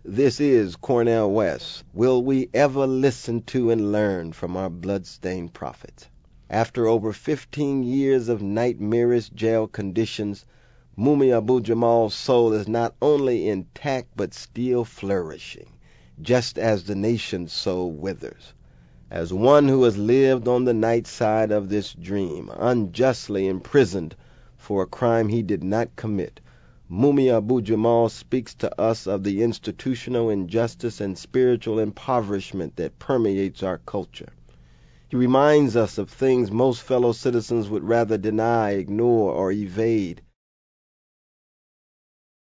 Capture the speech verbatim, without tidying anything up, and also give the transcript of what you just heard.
This is Cornel West. Will we ever listen to and learn from our bloodstained prophet? After over fifteen years of nightmarish jail conditions, Mumia Abu-Jamal's soul is not only intact but still flourishing, just as the nation's soul withers. As one who has lived on the night side of this dream, unjustly imprisoned for a crime he did not commit, Mumia Abu-Jamal speaks to us of the institutional injustice and spiritual impoverishment that permeates our culture. He reminds us of things most fellow citizens would rather deny, ignore, or evade.